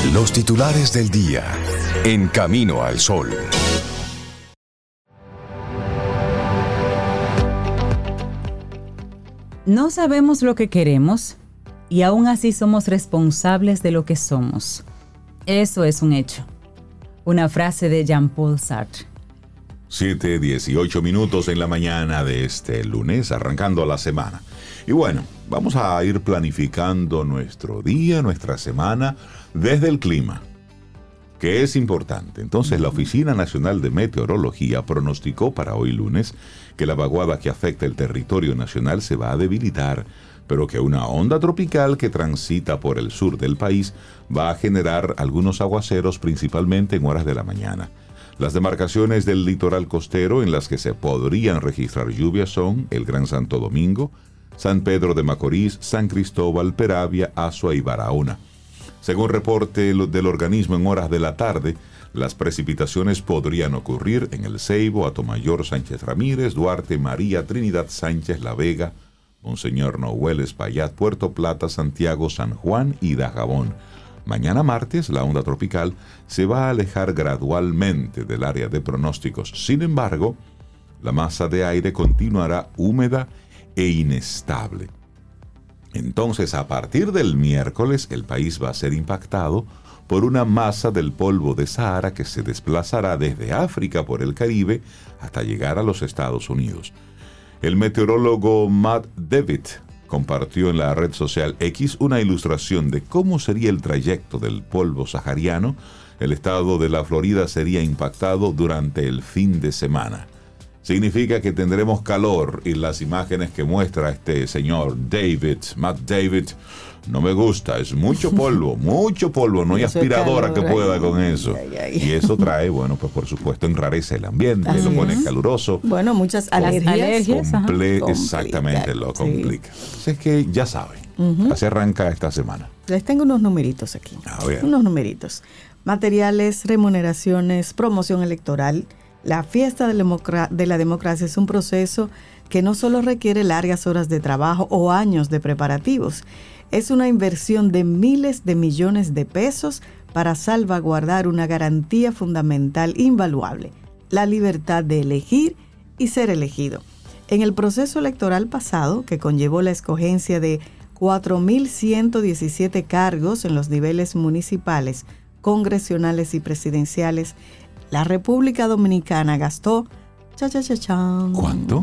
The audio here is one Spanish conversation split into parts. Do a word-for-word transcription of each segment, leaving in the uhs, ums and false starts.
Los titulares del día en Camino al Sol. No sabemos lo que queremos y aún así somos responsables de lo que somos. Eso es un hecho. Una frase de Jean-Paul Sartre. siete dieciocho minutos en la mañana de este lunes, arrancando la semana. Y bueno, vamos a ir planificando nuestro día, nuestra semana, desde el clima, que es importante. Entonces, la Oficina Nacional de Meteorología pronosticó para hoy lunes que la vaguada que afecta el territorio nacional se va a debilitar, pero que una onda tropical que transita por el sur del país va a generar algunos aguaceros, principalmente en horas de la mañana. Las demarcaciones del litoral costero en las que se podrían registrar lluvias son el Gran Santo Domingo, San Pedro de Macorís, San Cristóbal, Peravia, Azua y Barahona. Según reporte del organismo en horas de la tarde, las precipitaciones podrían ocurrir en El Ceibo, Atomayor, Sánchez Ramírez, Duarte, María, Trinidad Sánchez, La Vega, Monseñor Noel, Espaillat, Puerto Plata, Santiago, San Juan y Dajabón. Mañana martes, la onda tropical se va a alejar gradualmente del área de pronósticos. Sin embargo, la masa de aire continuará húmeda e inestable. Entonces, a partir del miércoles, el país va a ser impactado por una masa del polvo de Sahara que se desplazará desde África por el Caribe hasta llegar a los Estados Unidos. El meteorólogo Matt Devitt compartió en la red social X una ilustración de cómo sería el trayecto del polvo sahariano. El estado de la Florida sería impactado durante el fin de semana. Significa que tendremos calor, y las imágenes que muestra este señor David, Matt David, no me gusta, es mucho polvo, mucho polvo, no hay aspiradora que pueda con eso. Ay, ay. Y eso trae, bueno, pues por supuesto enrarece el ambiente, Así lo pone es. caluroso. Bueno, muchas alergias. Comple- exactamente, lo complica. Sí. Así es que ya saben, uh-huh. así arranca esta semana. Les tengo unos numeritos aquí. A ver. Unos numeritos. Materiales, remuneraciones, promoción electoral. La fiesta de la, democra- de la democracia es un proceso que no solo requiere largas horas de trabajo o años de preparativos, es una inversión de miles de millones de pesos para salvaguardar una garantía fundamental invaluable, la libertad de elegir y ser elegido. En el proceso electoral pasado, que conllevó la escogencia de cuatro mil ciento diecisiete cargos en los niveles municipales, congresionales y presidenciales, la República Dominicana gastó cha, cha, cha, chan, ¿cuánto?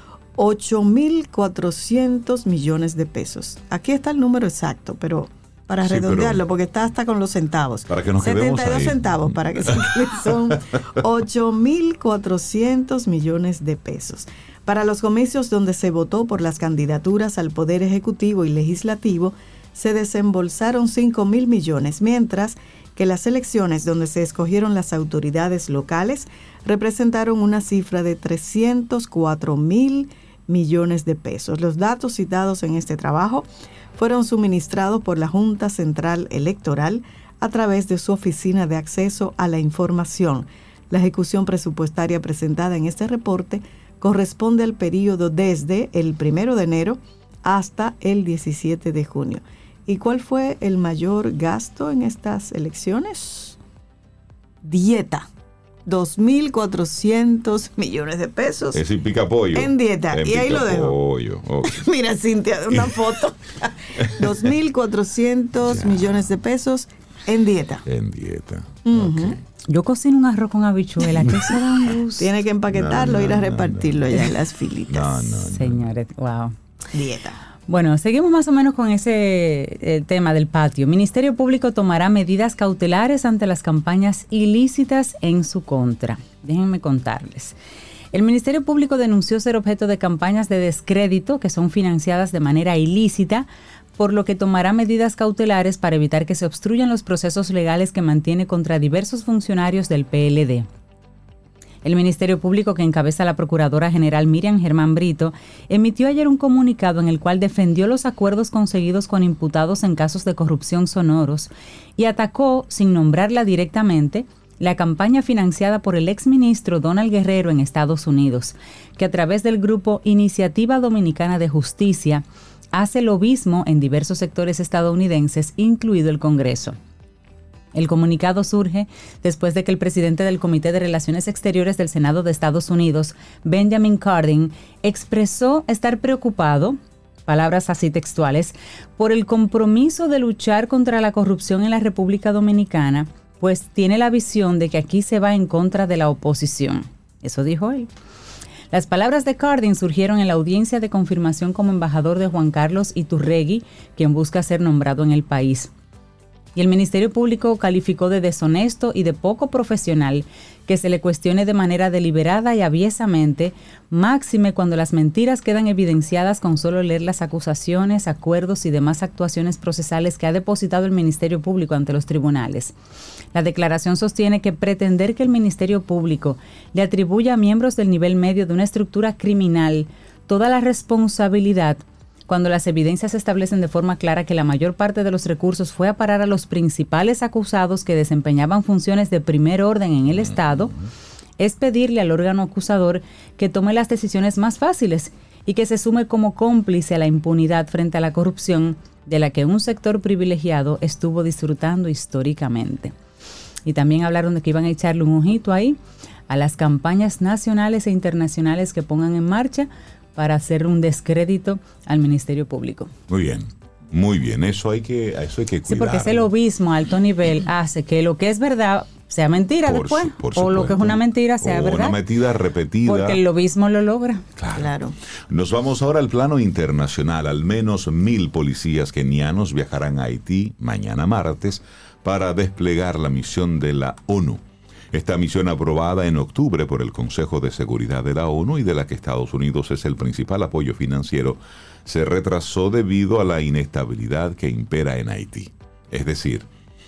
ocho mil cuatrocientos millones de pesos. Aquí está el número exacto, pero para sí, redondearlo, porque está hasta con los centavos. Para que nos quedemos setenta y dos ahí. Centavos, para que se son ocho mil cuatrocientos millones de pesos. Para los comicios donde se votó por las candidaturas al Poder Ejecutivo y Legislativo, se desembolsaron cinco mil millones, mientras que las elecciones donde se escogieron las autoridades locales representaron una cifra de trescientos cuatro mil millones de pesos. Los datos citados en este trabajo fueron suministrados por la Junta Central Electoral a través de su Oficina de Acceso a la Información. La ejecución presupuestaria presentada en este reporte corresponde al periodo desde el primero de enero hasta el diecisiete de junio. ¿Y cuál fue el mayor gasto en estas elecciones? Dieta. dos mil cuatrocientos millones de pesos. Es el pica pollo. En dieta. En y ahí lo dejo. Pollo. Okay. Mira, Cintia, una foto. dos mil cuatrocientos millones de pesos en dieta. En dieta. Uh-huh. Okay. Yo cocino un arroz con habichuela, que eso da un gusto. Tiene que empaquetarlo, no, no, ir a no, repartirlo no. ya en las filitas. No, no, no. Señores, wow. Dieta. Bueno, seguimos más o menos con ese eh, tema del patio. Ministerio Público tomará medidas cautelares ante las campañas ilícitas en su contra. Déjenme contarles. El Ministerio Público denunció ser objeto de campañas de descrédito que son financiadas de manera ilícita, por lo que tomará medidas cautelares para evitar que se obstruyan los procesos legales que mantiene contra diversos funcionarios del P L D. El Ministerio Público, que encabeza la Procuradora General Miriam Germán Brito, emitió ayer un comunicado en el cual defendió los acuerdos conseguidos con imputados en casos de corrupción sonoros y atacó, sin nombrarla directamente, la campaña financiada por el exministro Donald Guerrero en Estados Unidos, que a través del grupo Iniciativa Dominicana de Justicia hace lobismo en diversos sectores estadounidenses, incluido el Congreso. El comunicado surge después de que el presidente del Comité de Relaciones Exteriores del Senado de Estados Unidos, Benjamin Cardin, expresó estar preocupado, palabras así textuales, por el compromiso de luchar contra la corrupción en la República Dominicana, pues tiene la visión de que aquí se va en contra de la oposición. Eso dijo él. Las palabras de Cardin surgieron en la audiencia de confirmación como embajador de Juan Carlos Iturregui, quien busca ser nombrado en el país. Y el Ministerio Público calificó de deshonesto y de poco profesional que se le cuestione de manera deliberada y aviesamente, máxime cuando las mentiras quedan evidenciadas con solo leer las acusaciones, acuerdos y demás actuaciones procesales que ha depositado el Ministerio Público ante los tribunales. La declaración sostiene que pretender que el Ministerio Público le atribuya a miembros del nivel medio de una estructura criminal toda la responsabilidad, cuando las evidencias establecen de forma clara que la mayor parte de los recursos fue a parar a los principales acusados que desempeñaban funciones de primer orden en el Estado, es pedirle al órgano acusador que tome las decisiones más fáciles y que se sume como cómplice a la impunidad frente a la corrupción de la que un sector privilegiado estuvo disfrutando históricamente. Y también hablaron de que iban a echarle un ojito ahí a las campañas nacionales e internacionales que pongan en marcha para hacer un descrédito al Ministerio Público. Muy bien, muy bien. Eso hay que, eso hay que cuidar. Sí, porque ese lobismo a alto nivel hace que lo que es verdad sea mentira por después, su, por o lo que es una mentira sea o verdad. Una mentira repetida. Porque el lobismo lo logra. Claro. Claro. Nos vamos ahora al plano internacional. Al menos mil policías kenianos viajarán a Haití mañana martes para desplegar la misión de la ONU. Esta misión, aprobada en octubre por el Consejo de Seguridad de la ONU y de la que Estados Unidos es el principal apoyo financiero, se retrasó debido a la inestabilidad que impera en Haití. Es decir,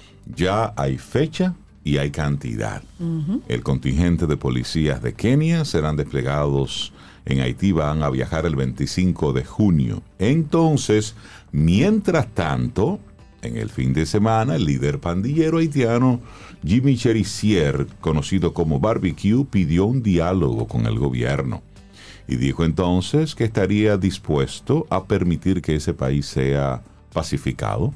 ya hay fecha y hay cantidad. Uh-huh. El contingente de policías de Kenia serán desplegados en Haití, van a viajar el veinticinco de junio. Entonces, mientras tanto, en el fin de semana, el líder pandillero haitiano Jimmy Cherizier, conocido como Barbecue, pidió un diálogo con el gobierno y dijo entonces que estaría dispuesto a permitir que ese país sea pacificado.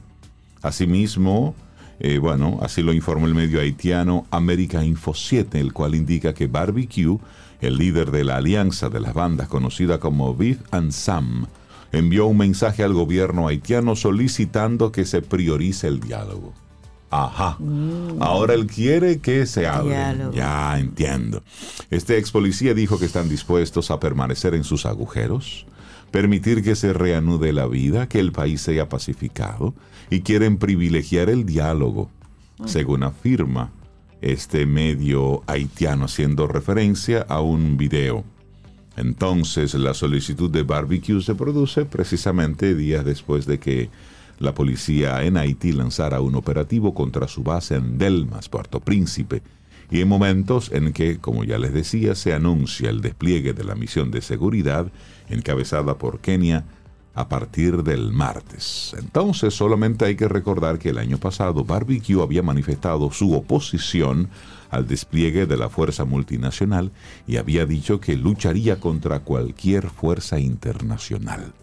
Asimismo, eh, bueno, así lo informó el medio haitiano América Info siete, el cual indica que Barbecue, el líder de la alianza de las bandas conocida como Beef and Sam, envió un mensaje al gobierno haitiano solicitando que se priorice el diálogo. Ajá. Mm. Ahora él quiere que se hable. Diálogo. Ya entiendo. Este ex policía dijo que están dispuestos a permanecer en sus agujeros, permitir que se reanude la vida, que el país sea pacificado y quieren privilegiar el diálogo, mm. según afirma este medio haitiano, haciendo referencia a un video. Entonces, la solicitud de Barbecue se produce precisamente días después de que la policía en Haití lanzara un operativo contra su base en Delmas, Puerto Príncipe, y en momentos en que, como ya les decía, se anuncia el despliegue de la misión de seguridad encabezada por Kenia a partir del martes. Entonces, solamente hay que recordar que el año pasado Barbecue había manifestado su oposición al despliegue de la fuerza multinacional y había dicho que lucharía contra cualquier fuerza internacional.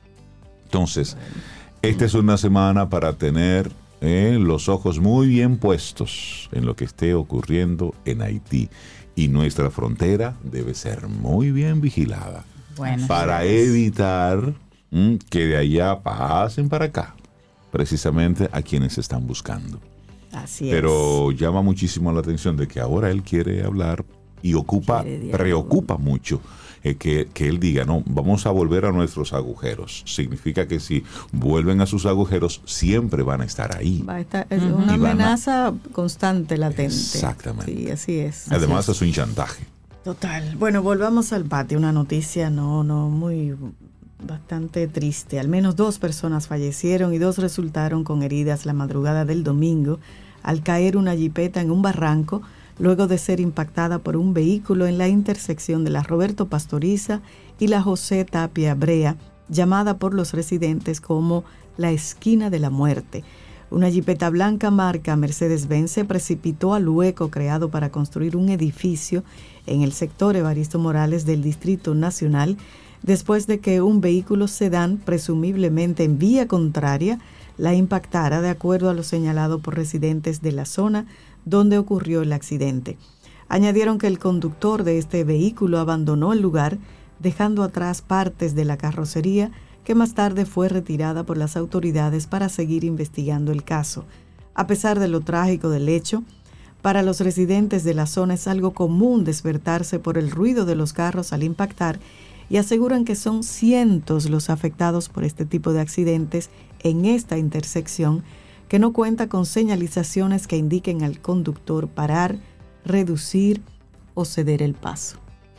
Entonces, esta es una semana para tener eh, los ojos muy bien puestos en lo que esté ocurriendo en Haití. Y nuestra frontera debe ser muy bien vigilada. Bueno, para evitar mm, que de allá pasen para acá, precisamente a quienes están buscando. Así Pero es. llama muchísimo la atención de que ahora él quiere hablar y ocupa, preocupa mucho eh, que, que él diga, no, vamos a volver a nuestros agujeros. Significa que si vuelven a sus agujeros, siempre van a estar ahí. Va a estar, es uh-huh. una amenaza a... constante, latente. Exactamente. Sí, así es. Además, así es un chantaje. Total. Bueno, volvamos al patio. Una noticia no, no muy... bastante triste. Al menos dos personas fallecieron y dos resultaron con heridas la madrugada del domingo al caer una jipeta en un barranco luego de ser impactada por un vehículo en la intersección de la Roberto Pastoriza y la José Tapia Brea, llamada por los residentes como la esquina de la muerte. Una jipeta blanca marca Mercedes-Benz se precipitó al hueco creado para construir un edificio en el sector Evaristo Morales del Distrito Nacional, después de que un vehículo sedán, presumiblemente en vía contraria, la impactara, de acuerdo a lo señalado por residentes de la zona donde ocurrió el accidente. Añadieron que el conductor de este vehículo abandonó el lugar, dejando atrás partes de la carrocería, que más tarde fue retirada por las autoridades para seguir investigando el caso. A pesar de lo trágico del hecho, para los residentes de la zona es algo común despertarse por el ruido de los carros al impactar, y aseguran que son cientos los afectados por este tipo de accidentes en esta intersección, que no cuenta con señalizaciones que indiquen al conductor parar, reducir o ceder el paso.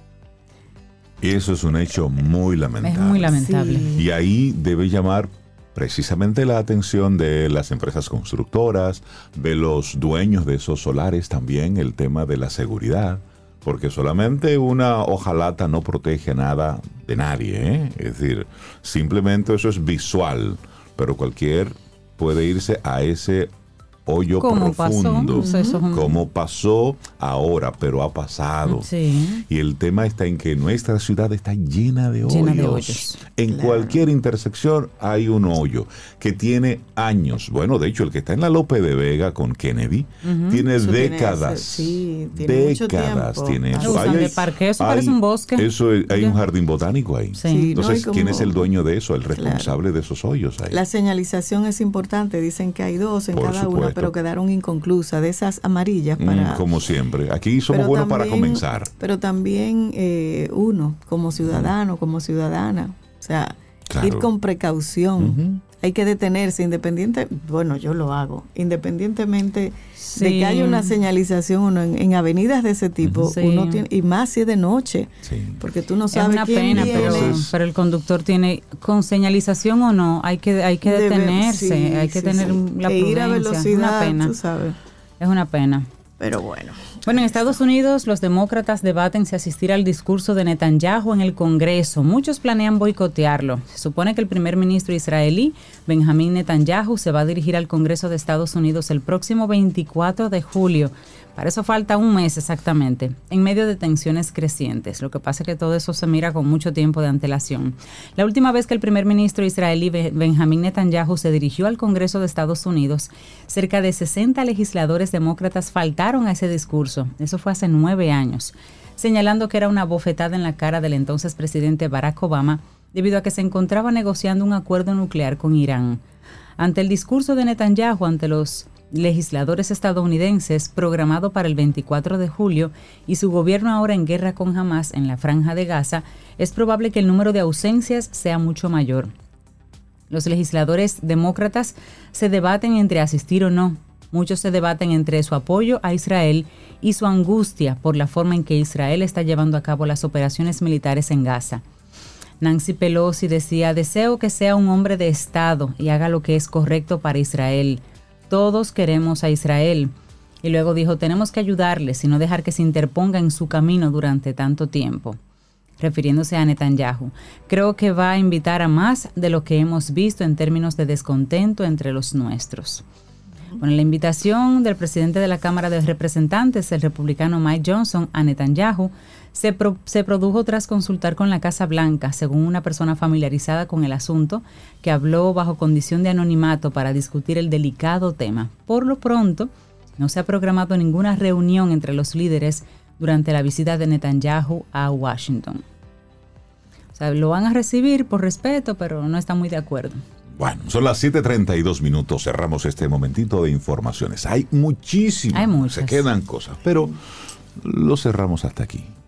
Y eso es un hecho muy lamentable. Es muy lamentable. Sí. Y ahí debe llamar precisamente la atención de las empresas constructoras, de los dueños de esos solares también, el tema de la seguridad, porque solamente una hojalata no protege nada de nadie, ¿eh? Es decir, simplemente eso es visual, pero cualquier puede irse a ese hoyo ¿Cómo profundo, pasó? Eso es un- como pasó ahora, pero ha pasado. Sí. Y el tema está en que nuestra ciudad está llena de Llena hoyos. de hoyos. En Claro. cualquier intersección hay un hoyo que tiene años. Bueno, de hecho, el que está en la Lope de Vega con Kennedy tiene Eso tiene décadas. ese- sí, tiene mucho décadas tiempo. tiene Lo eso. usan Ahí de hay- parque, eso hay- parece un bosque. Eso es- hay Ya. un jardín botánico ahí. Sí. Sí, Entonces, ¿no? Y ¿quién como- es el dueño de eso? El responsable de esos hoyos ahí. La señalización es importante, dicen que hay dos en Por cada una, supuesto. pero quedaron inconclusas, de esas amarillas Mm, para... como siempre. Aquí somos pero buenos para también- comenzar. Pero también eh, uno, como ciudadano, como ciudadana, o sea, Claro. ir con precaución. Ujú. Hay que detenerse independiente, bueno, yo lo hago, independientemente de Sí. que haya una señalización o no, en, en avenidas de ese tipo, Sí. uno tiene, y más si es de noche, Sí. porque tú no Es sabes una quién pena, viene. pero, Entonces- pero el conductor tiene, con señalización o no, hay que, hay que Debe- detenerse, sí, hay que sí, tener sí. la E ir a prudencia. Es velocidad, una pena. tú sabes. Es una pena. Pero bueno. Bueno, en Estados Unidos los demócratas debaten si asistir al discurso de Netanyahu en el Congreso. Muchos planean boicotearlo. Se supone que el primer ministro israelí, Benjamín Netanyahu, se va a dirigir al Congreso de Estados Unidos el próximo veinticuatro de julio. Para eso falta un mes exactamente, en medio de tensiones crecientes. Lo que pasa es que todo eso se mira con mucho tiempo de antelación. La última vez que el primer ministro israelí Benjamín Netanyahu se dirigió al Congreso de Estados Unidos, cerca de sesenta legisladores demócratas faltaron a ese discurso. Eso fue hace nueve años, señalando que era una bofetada en la cara del entonces presidente Barack Obama, debido a que se encontraba negociando un acuerdo nuclear con Irán. Ante el discurso de Netanyahu ante los legisladores estadounidenses, programado para el veinticuatro de julio, y su gobierno ahora en guerra con Hamas en la Franja de Gaza, es probable que el número de ausencias sea mucho mayor. Los legisladores demócratas se debaten entre asistir o no. Muchos se debaten entre su apoyo a Israel y su angustia por la forma en que Israel está llevando a cabo las operaciones militares en Gaza. Nancy Pelosi decía: deseo que sea un hombre de Estado y haga lo que es correcto para Israel. Todos queremos a Israel. Y luego dijo: tenemos que ayudarles y no dejar que se interponga en su camino durante tanto tiempo. Refiriéndose a Netanyahu, creo que va a invitar a más de lo que hemos visto en términos de descontento entre los nuestros. Bueno, la invitación del presidente de la Cámara de Representantes, el republicano Mike Johnson, a Netanyahu se, pro, se produjo tras consultar con la Casa Blanca, según una persona familiarizada con el asunto, que habló bajo condición de anonimato para discutir el delicado tema. Por lo pronto, no se ha programado ninguna reunión entre los líderes durante la visita de Netanyahu a Washington. O sea, lo van a recibir por respeto, pero no están muy de acuerdo. Bueno, son las siete treinta y dos minutos. Cerramos este momentito de informaciones. Hay muchísimas. Hay muchas. Se quedan cosas, pero lo cerramos hasta aquí.